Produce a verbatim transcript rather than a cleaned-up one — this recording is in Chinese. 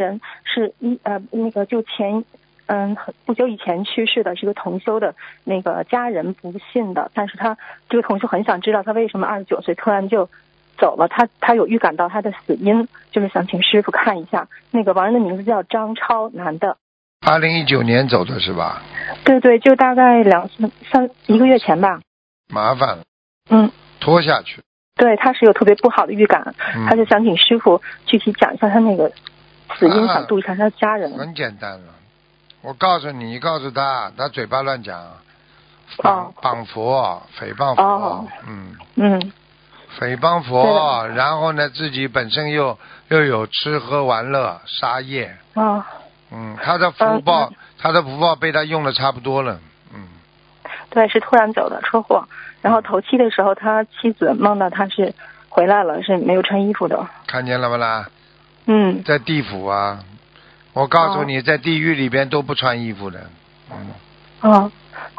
人是一呃那个就前嗯不久以前去世的，是个同修的那个家人不信的，但是他这个同修很想知道他为什么二十九岁突然就走了，他他有预感到他的死因，就是想请师傅看一下。那个亡人的名字叫张超，男的。 二零一九年走的是吧？ 对对，就大概两三一个月前吧。 麻烦了。 嗯。 拖下去。 对，他是有特别不好的预感， 嗯、 他就想请师傅具体讲一下他那个死因，啊、想度一下他的家人。 很简单了，我告诉你，你告诉他，他嘴巴乱讲，绑绑佛，诽谤佛， 哦、 嗯嗯， 诽谤佛，然后呢，自己本身又又有吃喝玩乐杀业， 哦， 嗯，他的福报，嗯、他的福报被他用的差不多了，嗯， 对，是突然走的车祸，然后头七的时候，他妻子梦到他是回来了，是没有穿衣服的， 看见了不啦？ 嗯， 在地府啊，我告诉你，哦、在地狱里边都不穿衣服的，嗯， 哦，